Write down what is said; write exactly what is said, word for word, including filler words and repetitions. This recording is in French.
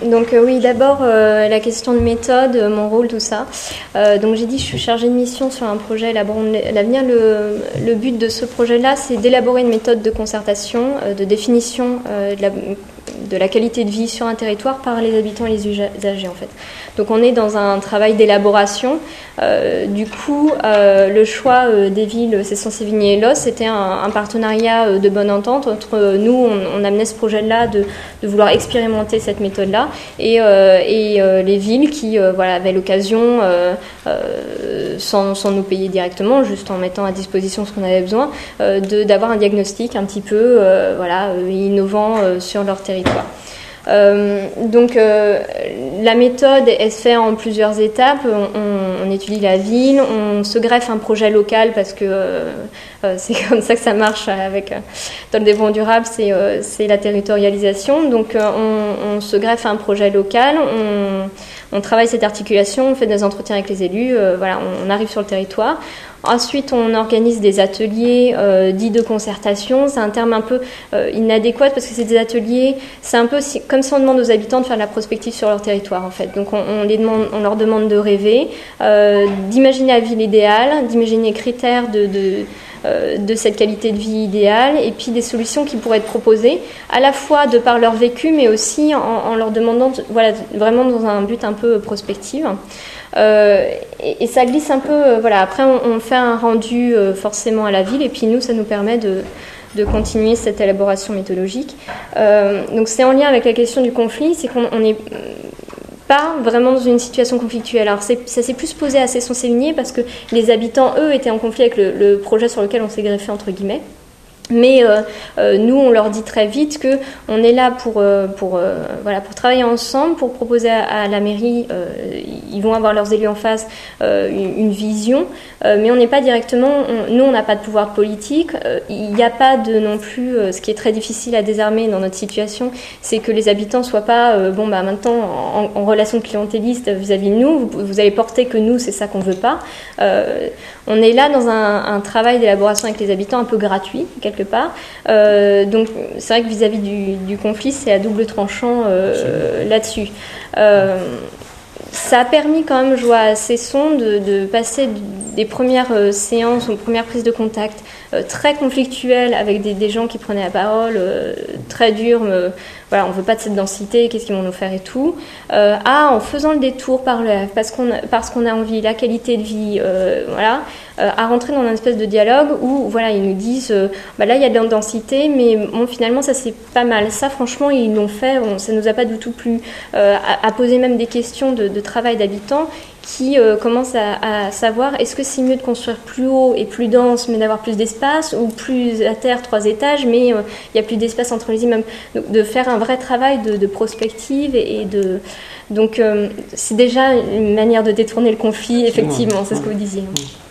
donc euh, oui, d'abord euh, la question de méthode, mon rôle, tout ça. Euh, donc j'ai dit, je suis chargée de mission sur un projet Élaborons l'avenir. Le, le but de ce projet-là, c'est d'élaborer une méthode de concertation, euh, de définition euh, de, la, de la qualité de vie sur un territoire par les habitants et les usagers en fait. Donc on est dans un travail d'élaboration. Euh, du coup, euh, le choix euh, des villes Cesson-Sévigné et Los, c'était un, un partenariat euh, de bonne entente entre euh, nous. On, on amenait ce projet-là de, de vouloir expérimenter cette méthode-là et, euh, et euh, les villes qui euh, voilà, avaient l'occasion, euh, euh, sans, sans nous payer directement, juste en mettant à disposition ce qu'on avait besoin, euh, de, d'avoir un diagnostic un petit peu euh, voilà, euh, innovant euh, sur leur territoire. Euh, donc euh, la méthode elle se fait en plusieurs étapes. On, on étudie la ville, on se greffe un projet local parce que euh, c'est comme ça que ça marche avec dans le développement durable, c'est, euh, c'est la territorialisation. Donc euh, on, on se greffe un projet local, on, on travaille cette articulation, on fait des entretiens avec les élus, euh, voilà, on, on arrive sur le territoire. Ensuite, on organise des ateliers euh, dits de concertation. C'est un terme un peu euh, inadéquat parce que c'est des ateliers, c'est un peu si, comme si on demande aux habitants de faire de la prospective sur leur territoire en fait. Donc on, on, les demande, on leur demande de rêver, euh, d'imaginer la ville idéale, d'imaginer les critères de, de, euh, de cette qualité de vie idéale et puis des solutions qui pourraient être proposées à la fois de par leur vécu mais aussi en, en leur demandant, de, voilà, vraiment dans un but un peu prospectif. Euh, et, et ça glisse un peu, euh, voilà. Après, on, on fait un rendu euh, forcément à la ville, et puis nous, ça nous permet de, de continuer cette élaboration méthodologique. Euh, donc, c'est en lien avec la question du conflit, c'est qu'on n'est pas vraiment dans une situation conflictuelle. Alors, c'est, ça s'est plus posé à Cesson-Sévigné parce que les habitants, eux, étaient en conflit avec le, le projet sur lequel on s'est greffé entre guillemets. Mais euh, euh, nous, on leur dit très vite que on est là pour euh, pour euh, voilà pour travailler ensemble, pour proposer à, à la mairie. Euh, ils vont avoir leurs élus en face euh, une, une vision, euh, mais on n'est pas directement. On, nous, on n'a pas de pouvoir politique. Euh, il n'y a pas de non plus. Euh, ce qui est très difficile à désarmer dans notre situation, c'est que les habitants soient pas euh, bon bah maintenant en, en relation clientéliste vis-à-vis de nous. Vous, vous allez porter que nous, c'est ça qu'on veut pas. Euh, on est là dans un, un travail d'élaboration avec les habitants un peu gratuit. Quelque part. Euh, donc c'est vrai que vis-à-vis du, du conflit, c'est à double tranchant euh, là-dessus. Euh, ça a permis quand même, je vois à Cesson, de, de passer des premières euh, séances ou premières prises de contact euh, très conflictuelles avec des, des gens qui prenaient la parole, euh, très durs, me, voilà, on ne veut pas de cette densité, qu'est-ce qu'ils vont nous faire et tout, euh, à en faisant le détour par le F, parce qu'on a, parce qu'on a envie, la qualité de vie, euh, voilà, euh, à rentrer dans une espèce de dialogue où voilà, ils nous disent euh, bah là il y a de la densité, mais bon, finalement ça c'est pas mal. Ça franchement ils l'ont fait, on, ça nous a pas du tout plu, euh, à, à poser même des questions de, de travail d'habitants qui euh, commencent à, à savoir est-ce que c'est mieux de construire plus haut et plus dense mais d'avoir plus d'espace, ou plus à terre trois étages mais il euh, y a plus d'espace entre les immeubles. Donc, de faire un vrai travail de, de prospective et, et de donc euh, c'est déjà une manière de détourner le conflit, effectivement, c'est ce que vous disiez.